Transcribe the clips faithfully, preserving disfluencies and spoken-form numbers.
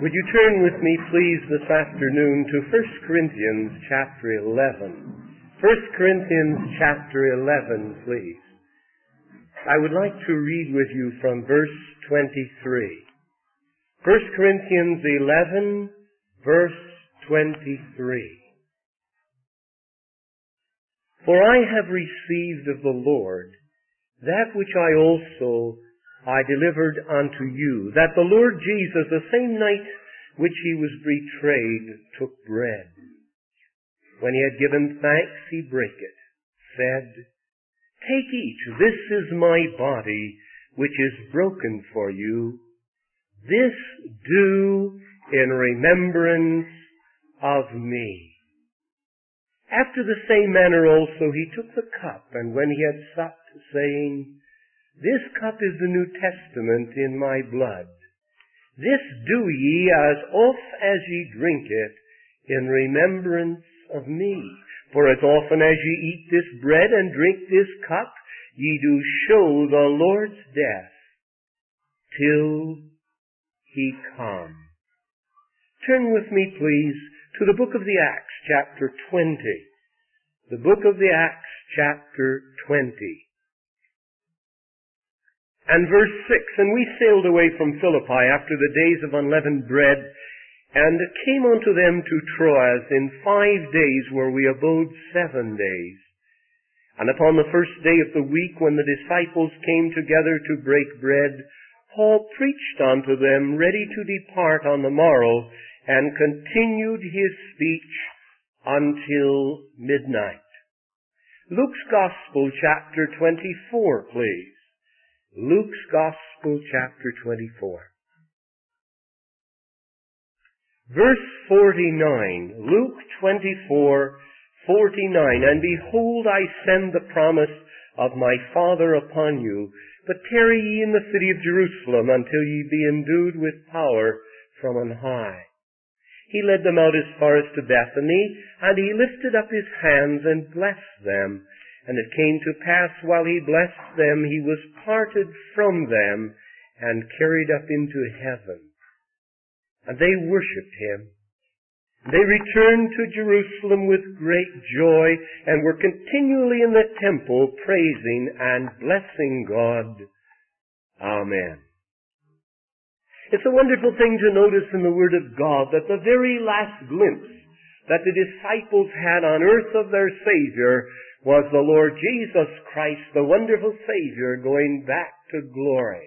Would you turn with me, please, this afternoon to First Corinthians chapter eleven. First Corinthians chapter eleven, please. I would like to read with you from verse twenty-three. First Corinthians eleven, verse twenty-three. For I have received of the Lord that which I also I delivered unto you, that the Lord Jesus, the same night which he was betrayed, took bread. When he had given thanks, he brake it, said, Take, eat, this is my body, which is broken for you. This do in remembrance of me. After the same manner also he took the cup, and when he had supped, saying, This cup is the New Testament in my blood. This do ye as oft as ye drink it in remembrance of me. For as often as ye eat this bread and drink this cup, ye do show the Lord's death till he come. Turn with me, please, to the book of the Acts, chapter twenty. The book of the Acts, chapter twenty. And verse six, And we sailed away from Philippi after the days of unleavened bread, and came unto them to Troas in five days, where we abode seven days. And upon the first day of the week, when the disciples came together to break bread, Paul preached unto them, ready to depart on the morrow, and continued his speech until midnight. Luke's Gospel, chapter twenty-four, please. Luke's Gospel, chapter twenty-four. Verse forty-nine, Luke twenty-four, forty-nine, And behold, I send the promise of my Father upon you, but tarry ye in the city of Jerusalem until ye be endued with power from on high. He led them out as far as to Bethany, and he lifted up his hands and blessed them. And it came to pass, while he blessed them, he was parted from them and carried up into heaven. And they worshipped him. They returned to Jerusalem with great joy, and were continually in the temple praising and blessing God. Amen. It's a wonderful thing to notice in the Word of God that the very last glimpse that the disciples had on earth of their Savior was the Lord Jesus Christ, the wonderful Savior, going back to glory.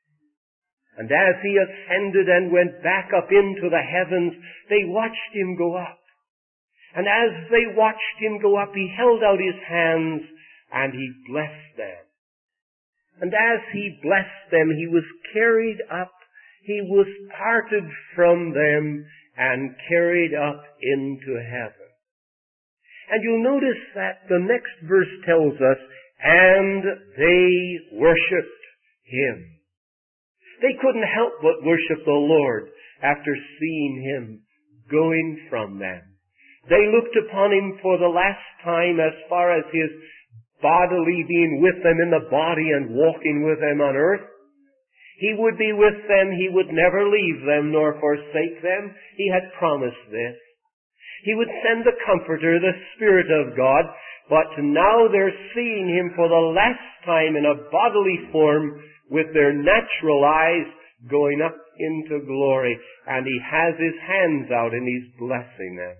And as he ascended and went back up into the heavens, they watched him go up. And as they watched him go up, he held out his hands and he blessed them. And as he blessed them, he was carried up, he was parted from them and carried up into heaven. And you'll notice that the next verse tells us, and they worshipped him. They couldn't help but worship the Lord after seeing him going from them. They looked upon him for the last time as far as his bodily being with them in the body and walking with them on earth. He would be with them. He would never leave them nor forsake them. He had promised this. He would send the Comforter, the Spirit of God, but now they're seeing him for the last time in a bodily form with their natural eyes going up into glory. And he has his hands out and he's blessing them.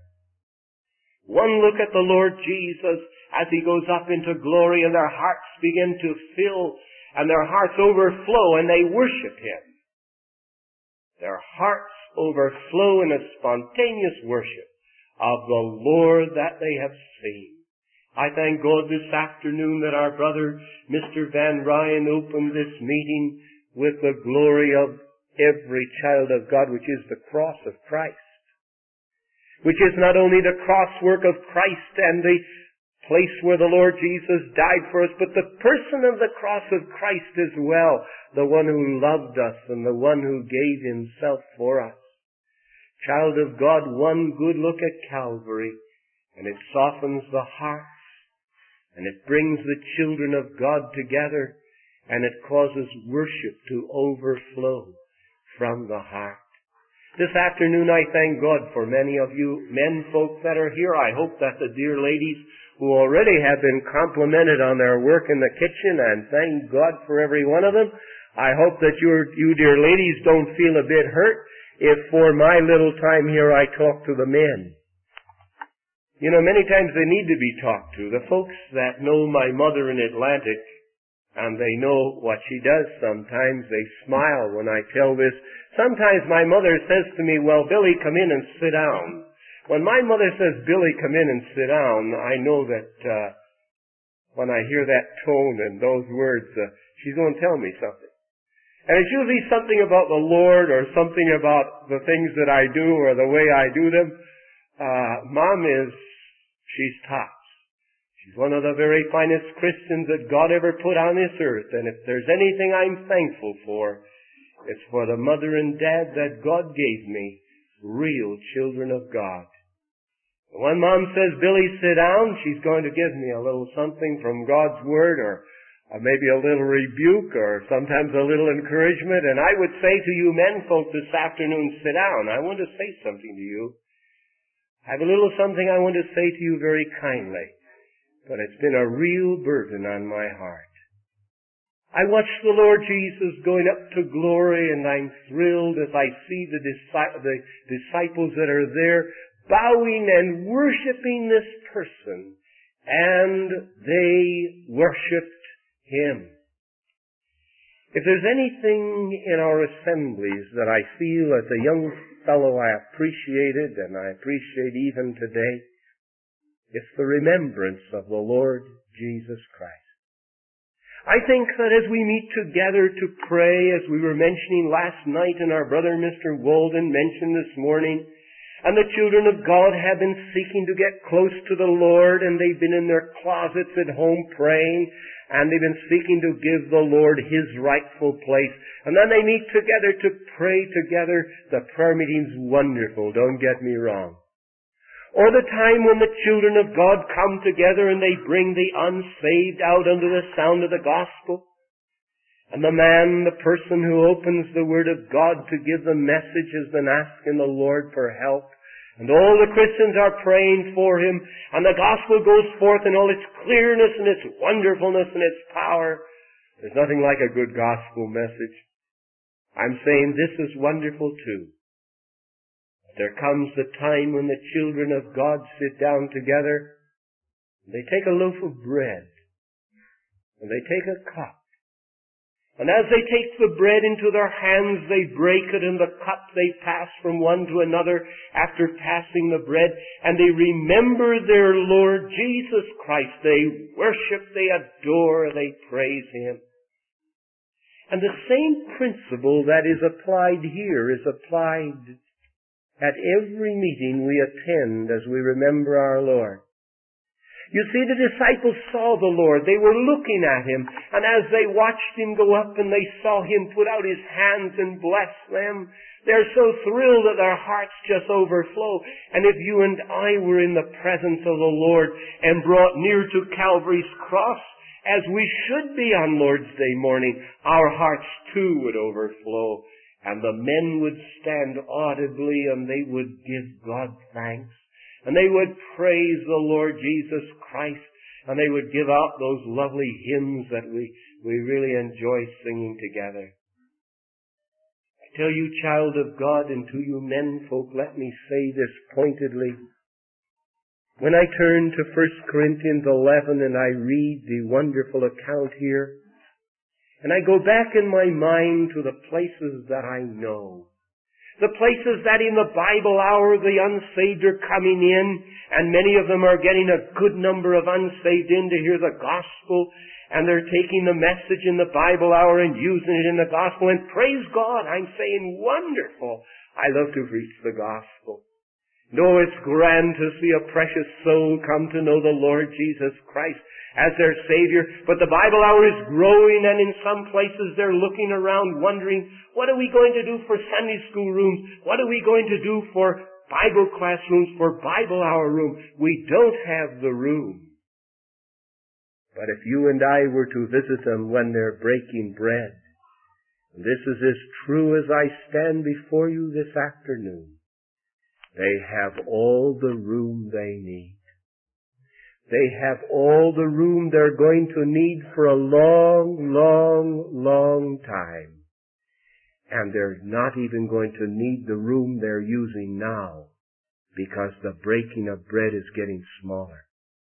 One look at the Lord Jesus as he goes up into glory, and their hearts begin to fill and their hearts overflow and they worship him. Their hearts overflow in a spontaneous worship of the Lord that they have seen. I thank God this afternoon that our brother, Mister Van Ryan, opened this meeting with the glory of every child of God, which is the cross of Christ. Which is not only the cross work of Christ and the place where the Lord Jesus died for us, but the person of the cross of Christ as well, the one who loved us and the one who gave himself for us. Child of God, one good look at Calvary, and it softens the hearts, and it brings the children of God together, and it causes worship to overflow from the heart. This afternoon I thank God for many of you men folk that are here. I hope that the dear ladies who already have been complimented on their work in the kitchen, and thank God for every one of them. I hope that you you dear ladies don't feel a bit hurt if for my little time here I talk to the men. You know, many times they need to be talked to. The folks that know my mother in Atlantic, and they know what she does sometimes, they smile when I tell this. Sometimes my mother says to me, well, Billy, come in and sit down. When my mother says, Billy, come in and sit down, I know that uh, when I hear that tone and those words, uh, she's going to tell me something. And it's usually something about the Lord or something about the things that I do or the way I do them. Uh, Mom is, she's tops. She's one of the very finest Christians that God ever put on this earth. And if there's anything I'm thankful for, it's for the mother and dad that God gave me, real children of God. When Mom says, Billy, sit down, she's going to give me a little something from God's Word, or uh, maybe a little rebuke, or sometimes a little encouragement. And I would say to you men folk this afternoon, sit down. I want to say something to you. I have a little something I want to say to you very kindly. But it's been a real burden on my heart. I watch the Lord Jesus going up to glory, and I'm thrilled as I see the, disci- the disciples that are there bowing and worshiping this person. And they worshiped Him. If there's anything in our assemblies that I feel as a young fellow I appreciated, and I appreciate even today, it's the remembrance of the Lord Jesus Christ. I think that as we meet together to pray, as we were mentioning last night and our brother Mister Walden mentioned this morning, and the children of God have been seeking to get close to the Lord, and they've been in their closets at home praying, and they've been seeking to give the Lord His rightful place. And then they meet together to pray together. The prayer meeting's wonderful, don't get me wrong. Or the time when the children of God come together and they bring the unsaved out under the sound of the gospel. And the man, the person who opens the Word of God to give the message has been asking the Lord for help. And all the Christians are praying for him. And the gospel goes forth in all its clearness and its wonderfulness and its power. There's nothing like a good gospel message. I'm saying this is wonderful too. There comes the time when the children of God sit down together. They take a loaf of bread. And they take a cup. And as they take the bread into their hands, they break it, and the cup they pass from one to another after passing the bread, and they remember their Lord Jesus Christ. They worship, they adore, they praise Him. And the same principle that is applied here is applied at every meeting we attend as we remember our Lord. You see, the disciples saw the Lord. They were looking at Him. And as they watched Him go up and they saw Him put out His hands and bless them, they're so thrilled that their hearts just overflow. And if you and I were in the presence of the Lord and brought near to Calvary's cross, as we should be on Lord's Day morning, our hearts too would overflow. And the men would stand audibly and they would give God thanks. And they would praise the Lord Jesus Christ. And they would give out those lovely hymns that we, we really enjoy singing together. I tell you, child of God, and to you men folk, let me say this pointedly. When I turn to First Corinthians eleven and I read the wonderful account here, and I go back in my mind to the places that I know, the places that in the Bible hour the unsaved are coming in, and many of them are getting a good number of unsaved in to hear the gospel, and they're taking the message in the Bible hour and using it in the gospel, and praise God, I'm saying wonderful. I love to preach the gospel. No, it's grand to see a precious soul come to know the Lord Jesus Christ as their Savior. But the Bible hour is growing, and in some places they're looking around wondering, what are we going to do for Sunday school rooms? What are we going to do for Bible classrooms, for Bible hour room? We don't have the room. But if you and I were to visit them when they're breaking bread, This is as true as I stand before you this afternoon. They have all the room they need. They have all the room they're going to need for a long, long, long time. And they're not even going to need the room they're using now, because the breaking of bread is getting smaller.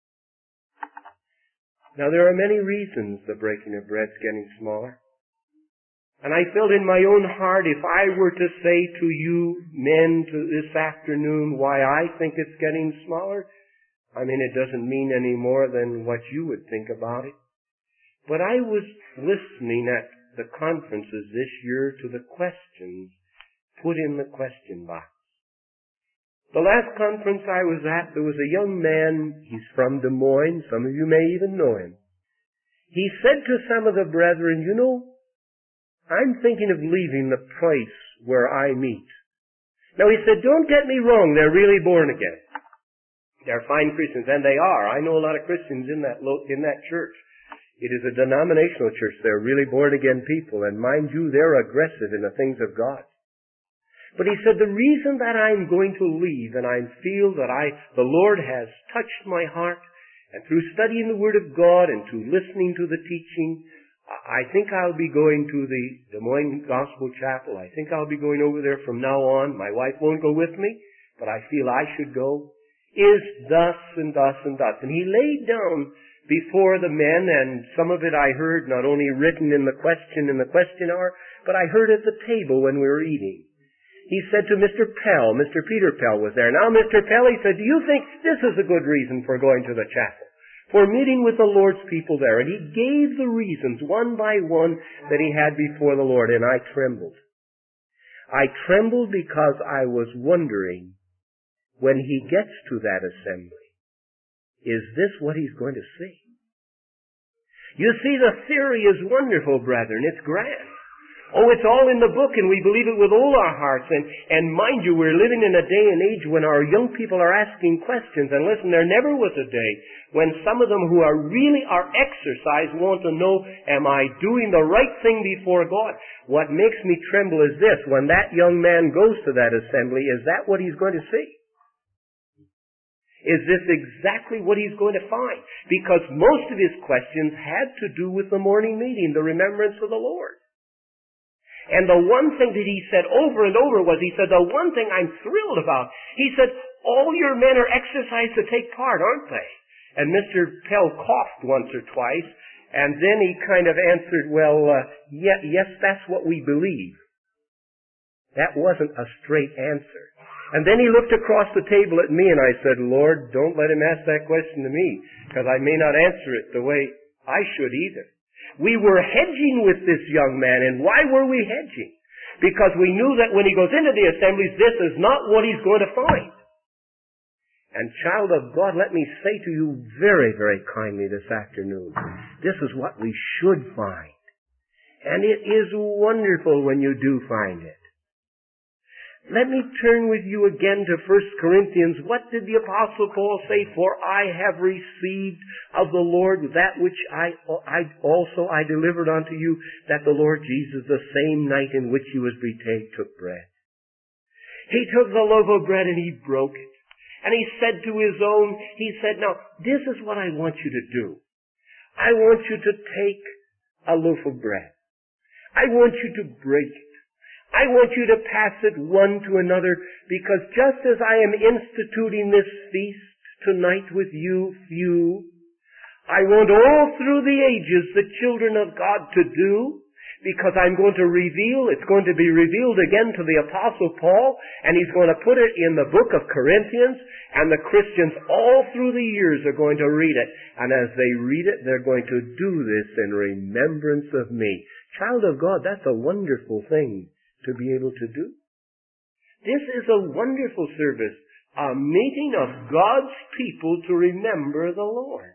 Now there are many reasons the breaking of bread's getting smaller. And I felt in my own heart, if I were to say to you men to this afternoon why I think it's getting smaller, I mean, it doesn't mean any more than what you would think about it. But I was listening at the conferences this year to the questions put in the question box. The last conference I was at, there was a young man, he's from Des Moines, some of you may even know him. He said to some of the brethren, you know, I'm thinking of leaving the place where I meet. Now he said, don't get me wrong, they're really born again. They're fine Christians, and they are. I know a lot of Christians in that lo- in that church. It is a denominational church. They're really born again people, and mind you, they're aggressive in the things of God. But he said, the reason that I'm going to leave, and I feel that I, the Lord has touched my heart, and through studying the Word of God and to listening to the teaching, I think I'll be going to the Des Moines Gospel Chapel. I think I'll be going over there from now on. My wife won't go with me, but I feel I should go. Is thus and thus and thus. And he laid down before the men, and some of it I heard not only written in the question in the question hour, but I heard at the table when we were eating. He said to Mister Pell, Mister Peter Pell was there. Now, Mister Pell, he said, do you think this is a good reason for going to the chapel? For meeting with the Lord's people there. And he gave the reasons, one by one, that he had before the Lord, and I trembled. I trembled because I was wondering, when he gets to that assembly, is this what he's going to see? You see, the theory is wonderful, brethren. It's grand. Oh, it's all in the book, and we believe it with all our hearts. And, and mind you, we're living in a day and age when our young people are asking questions. And listen, there never was a day when some of them who are really are exercised want to know, am I doing the right thing before God? What makes me tremble is this. When that young man goes to that assembly, is that what he's going to see? Is this exactly what he's going to find? Because most of his questions had to do with the morning meeting, the remembrance of the Lord. And the one thing that he said over and over was, he said, the one thing I'm thrilled about, he said, all your men are exercised to take part, aren't they? And Mister Pell coughed once or twice, and then he kind of answered, well, uh, yeah, yes, that's what we believe. That wasn't a straight answer. And then he looked across the table at me, and I said, Lord, don't let him ask that question to me, because I may not answer it the way I should either. We were hedging with this young man, and why were we hedging? Because we knew that when he goes into the assemblies, this is not what he's going to find. And child of God, let me say to you very, very kindly this afternoon, this is what we should find. And it is wonderful when you do find it. Let me turn with you again to First Corinthians. What did the Apostle Paul say? For I have received of the Lord that which I, I also I delivered unto you, that the Lord Jesus, the same night in which he was betrayed, took bread. He took the loaf of bread and he broke it. And he said to his own, he said, now, this is what I want you to do. I want you to take a loaf of bread. I want you to break it. I want you to pass it one to another, because just as I am instituting this feast tonight with you few, I want all through the ages the children of God to do, because I'm going to reveal, it's going to be revealed again to the Apostle Paul, and he's going to put it in the book of Corinthians, and the Christians all through the years are going to read it. And as they read it, they're going to do this in remembrance of me. Child of God, that's a wonderful thing to be able to do. This is a wonderful service, a meeting of God's people to remember the Lord.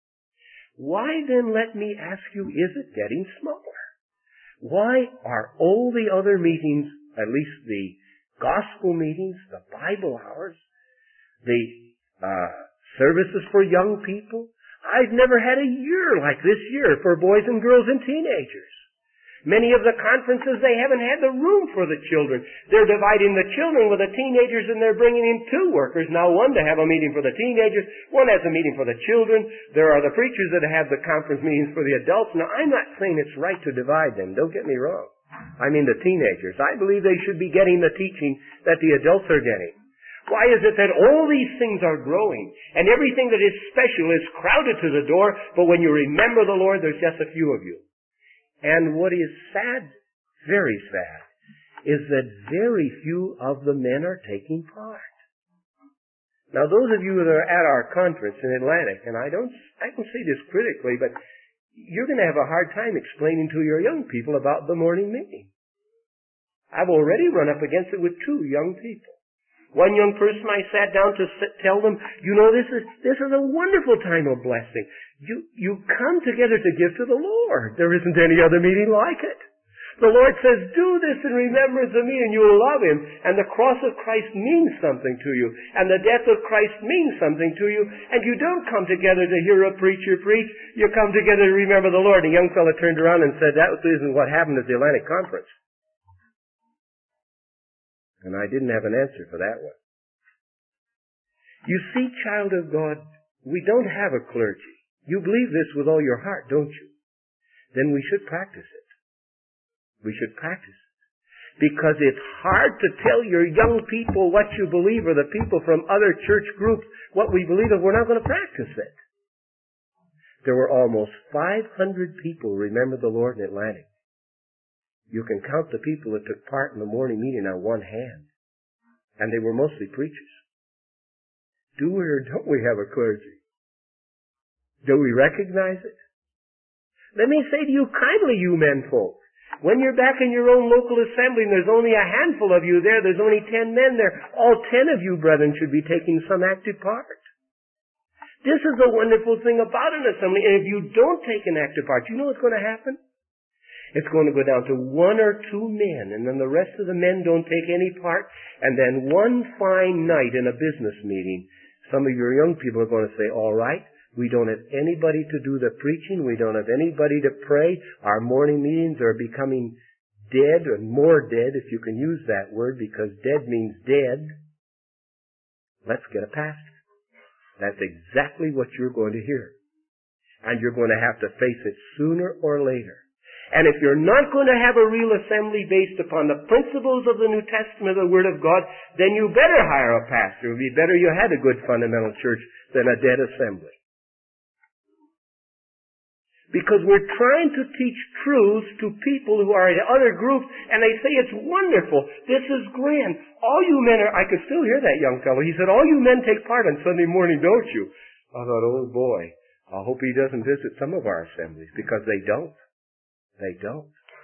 Why then, let me ask you, is it getting smaller? Why are all the other meetings, at least the gospel meetings, the Bible hours, the uh, services for young people? I've never had a year like this year for boys and girls and teenagers. Many of the conferences, they haven't had the room for the children. They're dividing the children with the teenagers, and they're bringing in two workers. Now one to have a meeting for the teenagers, one has a meeting for the children. There are the preachers that have the conference meetings for the adults. Now I'm not saying it's right to divide them. Don't get me wrong. I mean the teenagers. I believe they should be getting the teaching that the adults are getting. Why is it that all these things are growing, and everything that is special is crowded to the door, but when you remember the Lord, there's just a few of you? And what is sad, very sad, is that very few of the men are taking part. Now those of you that are at our conference in Atlantic, and I don't, I don't say this critically, but you're going to have a hard time explaining to your young people about the morning meeting. I've already run up against it with two young people. One young person I sat down to sit, tell them, you know, this is this is a wonderful time of blessing. You you come together to give to the Lord. There isn't any other meeting like it. The Lord says, do this in remembrance of me, and you will love Him. And the cross of Christ means something to you. And the death of Christ means something to you. And you don't come together to hear a preacher preach. You come together to remember the Lord. And a young fellow turned around and said, that isn't what happened at the Atlantic Conference. And I didn't have an answer for that one. You see, child of God, we don't have a clergy. You believe this with all your heart, don't you? Then we should practice it. We should practice it. Because it's hard to tell your young people what you believe, or the people from other church groups what we believe if we're not going to practice it. There were almost five hundred people remember the Lord in Atlantic. You can count the people that took part in the morning meeting on one hand. And they were mostly preachers. Do we or don't we have a clergy? Do we recognize it? Let me say to you kindly, you men folk, when you're back in your own local assembly and there's only a handful of you there, there's only ten men there, all ten of you, brethren, should be taking some active part. This is the wonderful thing about an assembly. And if you don't take an active part, you know what's going to happen? It's going to go down to one or two men, and then the rest of the men don't take any part, and then one fine night in a business meeting, some of your young people are going to say, all right, we don't have anybody to do the preaching, we don't have anybody to pray, our morning meetings are becoming dead, and more dead, if you can use that word, because dead means dead. Let's get a pastor. That's exactly what you're going to hear. And you're going to have to face it sooner or later. And if you're not going to have a real assembly based upon the principles of the New Testament, the Word of God, then you better hire a pastor. It would be better you had a good fundamental church than a dead assembly. Because we're trying to teach truths to people who are in other groups, and they say it's wonderful. This is grand. All you men are, I could still hear that young fellow. He said, all you men take part on Sunday morning, don't you? I thought, oh boy, I hope he doesn't visit some of our assemblies, because they don't. They don't.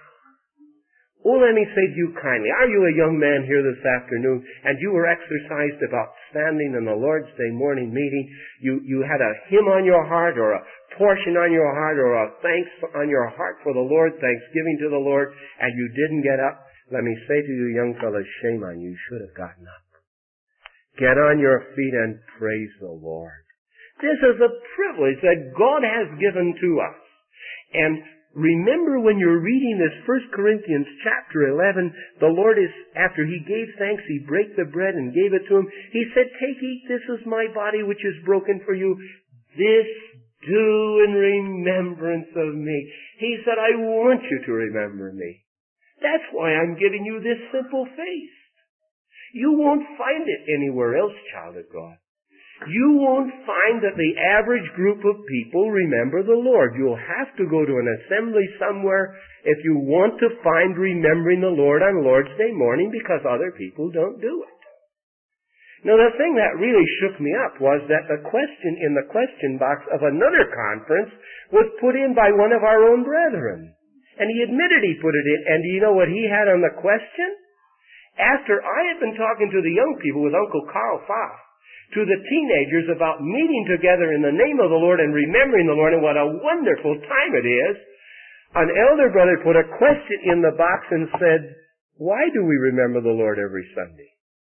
Oh, let me say to you kindly, are you a young man here this afternoon, and you were exercised about standing in the Lord's Day morning meeting? You, you had a hymn on your heart, or a portion on your heart, or a thanks on your heart for the Lord, thanksgiving to the Lord, and you didn't get up? Let me say to you, young fellas, shame on you. You should have gotten up. Get on your feet and praise the Lord. This is a privilege that God has given to us. And remember, when you're reading this First Corinthians chapter eleven, the Lord is, after He gave thanks, He brake the bread and gave it to him. He said, take, eat, this is my body which is broken for you. This do in remembrance of me. He said, I want you to remember me. That's why I'm giving you this simple faith. You won't find it anywhere else, child of God. You won't find that the average group of people remember the Lord. You'll have to go to an assembly somewhere if you want to find remembering the Lord on Lord's Day morning, because other people don't do it. Now, the thing that really shook me up was that the question in the question box of another conference was put in by one of our own brethren. And he admitted he put it in. And do you know what he had on the question? After I had been talking to the young people with Uncle Carl Pfaff, to the teenagers about meeting together in the name of the Lord and remembering the Lord, and what a wonderful time it is, an elder brother put a question in the box and said, why do we remember the Lord every Sunday?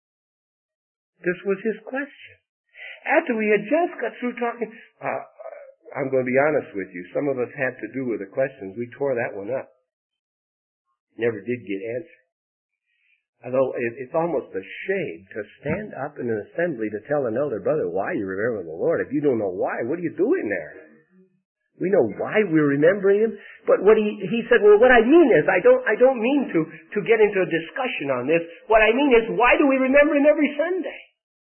This was his question. After we had just got through talking, uh, I'm going to be honest with you, some of us had to do with the questions. We tore that one up. never did get answered. Although it's almost a shame to stand up in an assembly to tell another brother why you remember the Lord. If you don't know why, what are you doing there? We know why we're remembering Him. But what he, he said, well, what I mean is, I don't, I don't mean to, to get into a discussion on this. What I mean is, why do we remember Him every Sunday?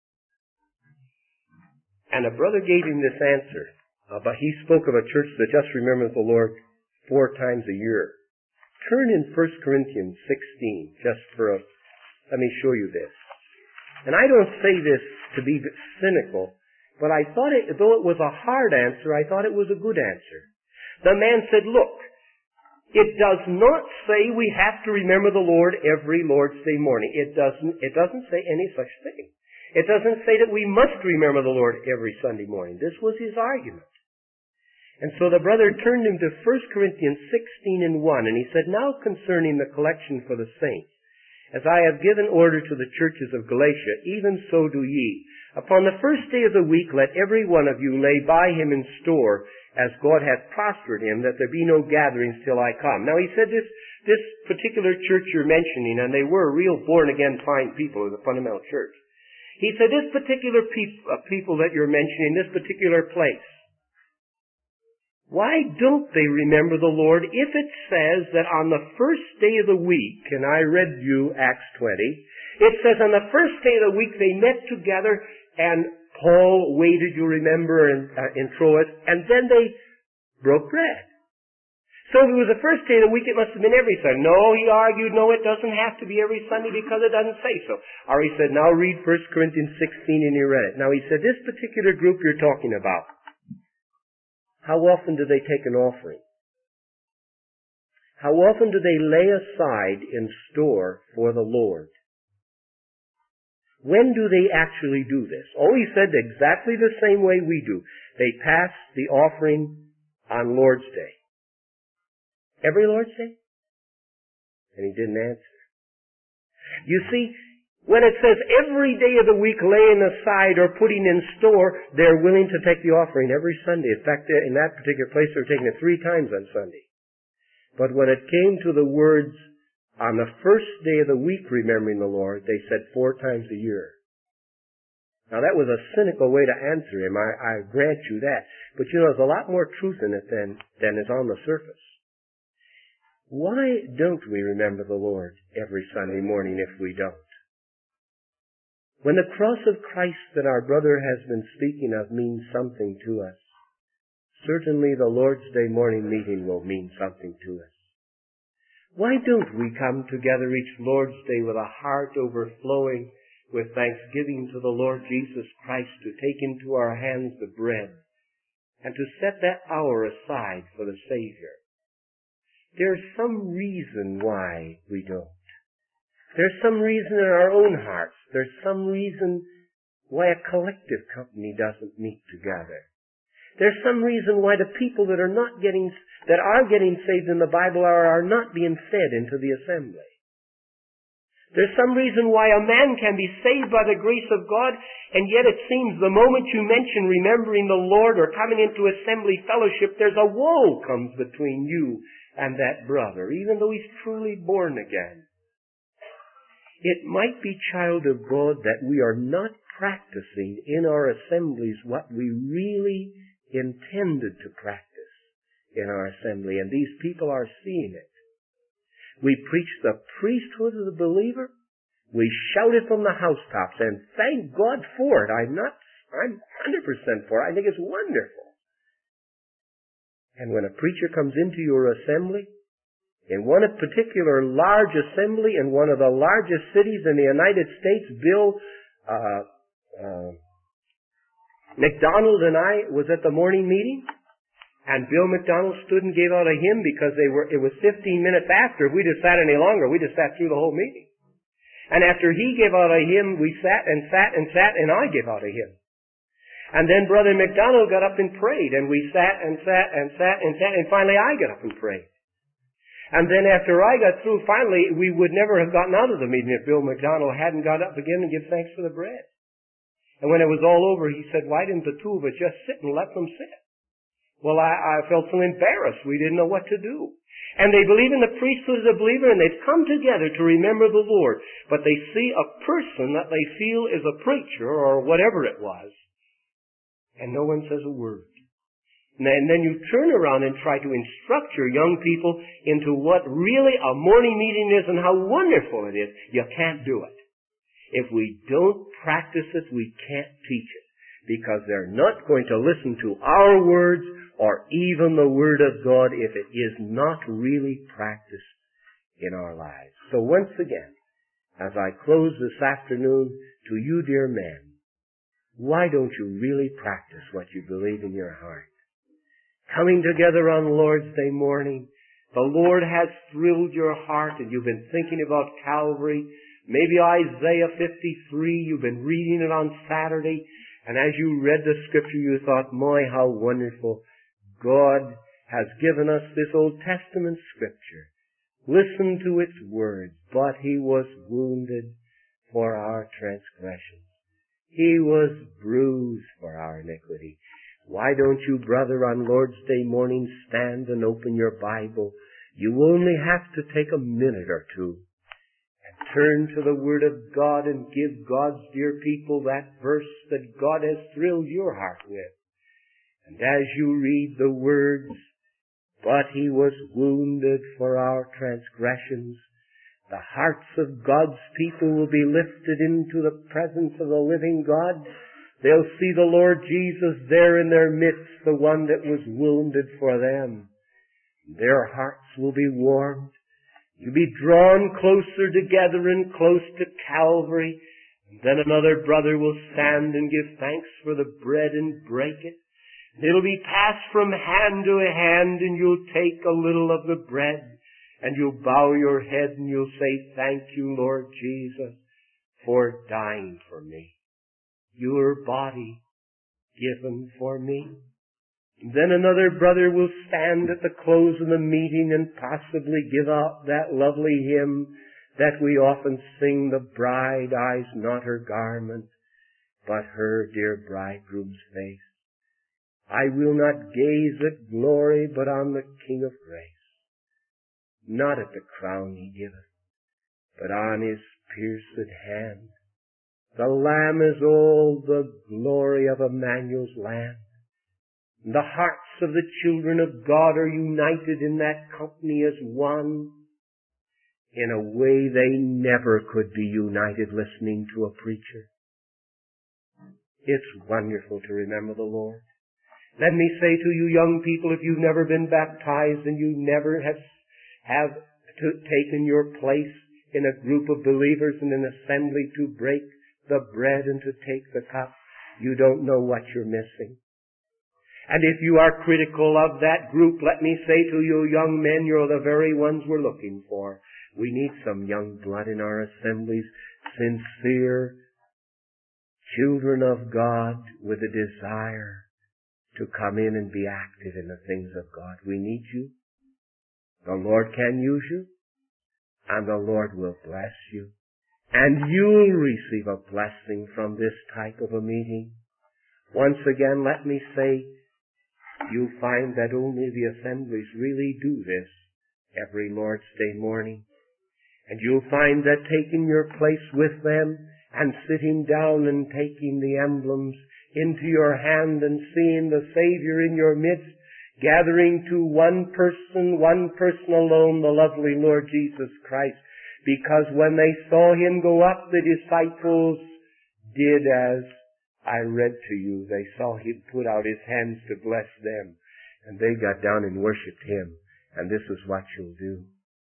And a brother gave him this answer. Uh, but he spoke of a church that just remembers the Lord four times a year. Turn in First Corinthians sixteen, just for a, let me show you this. And I don't say this to be cynical, but I thought it, though it was a hard answer, I thought it was a good answer. The man said, look, it does not say we have to remember the Lord every Lord's Day morning. It doesn't, it doesn't say any such thing. It doesn't say that we must remember the Lord every Sunday morning. This was his argument. And so the brother turned him to First Corinthians sixteen and one, and he said, now concerning the collection for the saints, as I have given order to the churches of Galatia, even so do ye. Upon the first day of the week let every one of you lay by him in store, as God hath prospered him, that there be no gatherings till I come. Now he said this, this particular church you're mentioning, and they were real born-again fine people of the fundamental church. He said this particular peop- uh, people that you're mentioning, this particular place, why don't they remember the Lord if it says that on the first day of the week, and I read you Acts twenty, it says on the first day of the week they met together and Paul waited, you remember, in, uh, in Troas, and then they broke bread. So if it was the first day of the week, it must have been every Sunday. No, he argued, no, it doesn't have to be every Sunday because it doesn't say so. Or he said, now read First Corinthians sixteen, and you read it. Now he said, this particular group you're talking about, how often do they take an offering? How often do they lay aside in store for the Lord? When do they actually do this? Oh, he said exactly the same way we do. They pass the offering on Lord's Day. Every Lord's Day? And he didn't answer. You see, when it says every day of the week laying aside or putting in store, they're willing to take the offering every Sunday. In fact, in that particular place, they're taking it three times on Sunday. But when it came to the words, on the first day of the week remembering the Lord, they said four times a year. Now that was a cynical way to answer him, I, I grant you that. But you know, there's a lot more truth in it than, than is on the surface. Why don't we remember the Lord every Sunday morning if we don't? When the cross of Christ that our brother has been speaking of means something to us, certainly the Lord's Day morning meeting will mean something to us. Why don't we come together each Lord's Day with a heart overflowing with thanksgiving to the Lord Jesus Christ to take into our hands the bread and to set that hour aside for the Savior? There's some reason why we don't. There's some reason in our own hearts. There's some reason why a collective company doesn't meet together. There's some reason why the people that are not getting, that are getting saved in the Bible are, are not being fed into the assembly. There's some reason why a man can be saved by the grace of God, and yet it seems the moment you mention remembering the Lord or coming into assembly fellowship, there's a wall comes between you and that brother, even though he's truly born again. It might be, child of God, that we are not practicing in our assemblies what we really intended to practice in our assembly, and these people are seeing it. We preach the priesthood of the believer. We shout it from the housetops, and thank God for it. I'm not, I'm one hundred percent for it. I think it's wonderful. And when a preacher comes into your assembly, in one particular large assembly in one of the largest cities in the United States, Bill uh, uh, McDonald and I was at the morning meeting, and Bill McDonald stood and gave out a hymn because they were. It was fifteen minutes after. If we just sat any longer, we just sat through the whole meeting. And after he gave out a hymn, we sat and sat and sat, and I gave out a hymn. And then Brother McDonald got up and prayed, and we sat and sat and sat and sat, and finally I got up and prayed. And then after I got through, finally, we would never have gotten out of the meeting if Bill McDonald hadn't got up again and give thanks for the bread. And when it was all over, he said, why didn't the two of us just sit and let them sit? Well, I, I felt so embarrassed. We didn't know what to do. And they believe in the priesthood as a believer, and they've come together to remember the Lord. But they see a person that they feel is a preacher or whatever it was, and no one says a word. And then you turn around and try to instruct your young people into what really a morning meeting is and how wonderful it is. You can't do it. If we don't practice it, we can't teach it. Because they're not going to listen to our words or even the Word of God if it is not really practiced in our lives. So once again, as I close this afternoon, to you dear men, why don't you really practice what you believe in your heart? Coming together on Lord's Day morning, the Lord has thrilled your heart and you've been thinking about Calvary. Maybe Isaiah fifty-three, you've been reading it on Saturday, and as you read the Scripture you thought, my, how wonderful. God has given us this Old Testament Scripture. Listen to its words. But He was wounded for our transgressions. He was bruised for our iniquity. Why don't you, brother, on Lord's Day morning stand and open your Bible? You only have to take a minute or two and turn to the Word of God and give God's dear people that verse that God has thrilled your heart with. And as you read the words, but He was wounded for our transgressions, the hearts of God's people will be lifted into the presence of the living God. They'll see the Lord Jesus there in their midst, the one that was wounded for them. Their hearts will be warmed. You'll be drawn closer together and close to Calvary. And then another brother will stand and give thanks for the bread and break it. It'll be passed from hand to hand, and you'll take a little of the bread, and you'll bow your head and you'll say, thank you, Lord Jesus, for dying for me. Your body given for me. And then another brother will stand at the close of the meeting and possibly give out that lovely hymn that we often sing, the bride eyes not her garment, but her dear bridegroom's face. I will not gaze at glory, but on the King of grace. Not at the crown He giveth, but on His pierced hand. The Lamb is all the glory of Emmanuel's land. The hearts of the children of God are united in that company as one. In a way they never could be united listening to a preacher. It's wonderful to remember the Lord. Let me say to you young people, if you've never been baptized and you never have, have to, taken your place in a group of believers in an assembly to break the bread and to take the cup, you don't know what you're missing. And if you are critical of that group, let me say to you young men, you're the very ones we're looking for. We need some young blood in our assemblies, sincere children of God with a desire to come in and be active in the things of God. We need you. The Lord can use you, and the Lord will bless you. And you'll receive a blessing from this type of a meeting. Once again, let me say, you'll find that only the assemblies really do this every Lord's Day morning. And you'll find that taking your place with them and sitting down and taking the emblems into your hand and seeing the Savior in your midst, gathering to one person, one person alone, the lovely Lord Jesus Christ. Because when they saw Him go up, the disciples did as I read to you. They saw Him put out His hands to bless them, and they got down and worshipped Him. And this is what you'll do.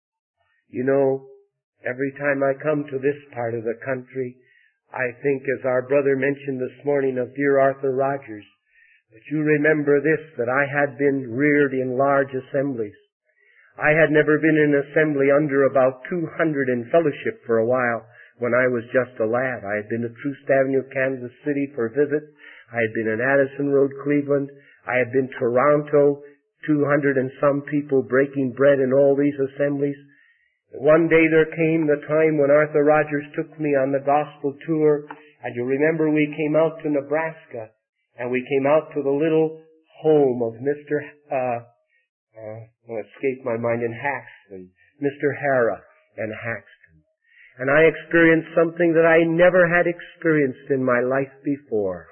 You know, every time I come to this part of the country, I think, as our brother mentioned this morning, of dear Arthur Rogers. But you remember this, that I had been reared in large assemblies. I had never been in an assembly under about two hundred in fellowship for a while when I was just a lad. I had been to Troost Avenue, Kansas City for visits. I had been in Addison Road, Cleveland. I had been Toronto, two hundred and some people breaking bread in all these assemblies. One day there came the time when Arthur Rogers took me on the gospel tour, and you remember we came out to Nebraska, and we came out to the little home of Mister Uh, uh, will escape my mind, in Haxton, Mister Hara in Haxton. And I experienced something that I never had experienced in my life before.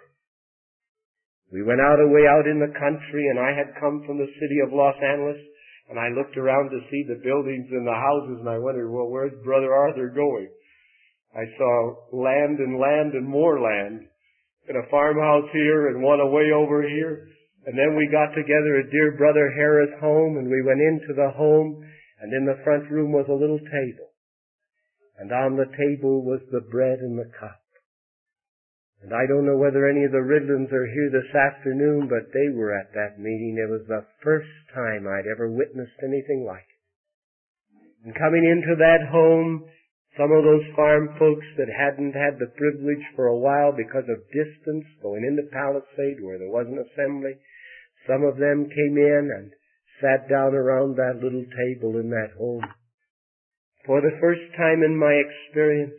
We went out away out in the country, and I had come from the city of Los Angeles, and I looked around to see the buildings and the houses, and I wondered, well, where's Brother Arthur going? I saw land and land and more land, and a farmhouse here and one away over here. And then we got together at dear Brother Hara's home, and we went into the home, and in the front room was a little table. And on the table was the bread and the cup. And I don't know whether any of the Ridlands are here this afternoon, but they were at that meeting. It was the first time I'd ever witnessed anything like it. And coming into that home, some of those farm folks that hadn't had the privilege for a while because of distance, going into Palisade where there was an assembly, some of them came in and sat down around that little table in that home. For the first time in my experience,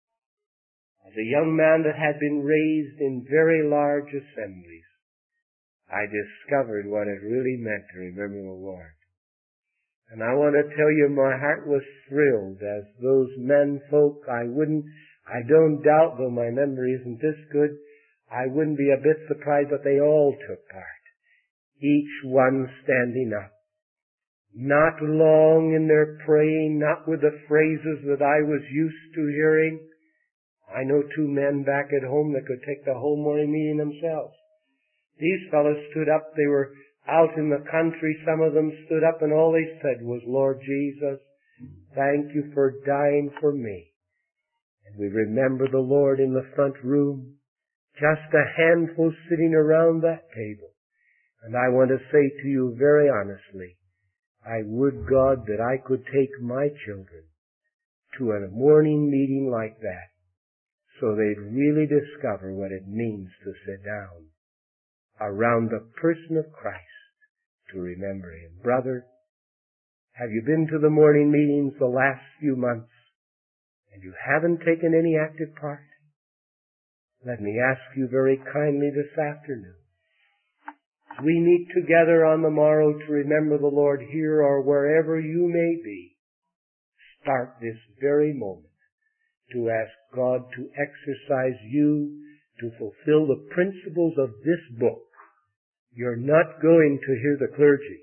as a young man that had been raised in very large assemblies, I discovered what it really meant to remember the Lord. And I want to tell you, my heart was thrilled as those men folk. I wouldn't, I don't doubt, though my memory isn't this good, I wouldn't be a bit surprised that they all took part. Each one standing up. Not long in their praying, not with the phrases that I was used to hearing. I know two men back at home that could take the whole morning meeting themselves. These fellows stood up, they were out in the country, some of them stood up, and all they said was, Lord Jesus, thank you for dying for me. And we remember the Lord in the front room, just a handful sitting around that table. And I want to say to you very honestly, I would, God, that I could take my children to a morning meeting like that, so they'd really discover what it means to sit down around the person of Christ to remember Him. Brother, have you been to the morning meetings the last few months and you haven't taken any active part? Let me ask you very kindly this afternoon. As we meet together on the morrow to remember the Lord here or wherever you may be, start this very moment to ask God to exercise you to fulfill the principles of this book. You're not going to hear the clergy.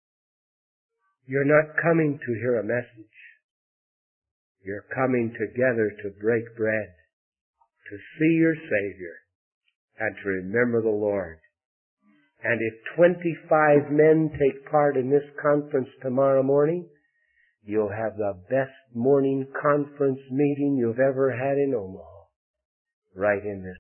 You're not coming to hear a message. You're coming together to break bread, to see your Savior, and to remember the Lord. And if twenty-five men take part in this conference tomorrow morning, you'll have the best morning conference meeting you've ever had in Omaha, right in this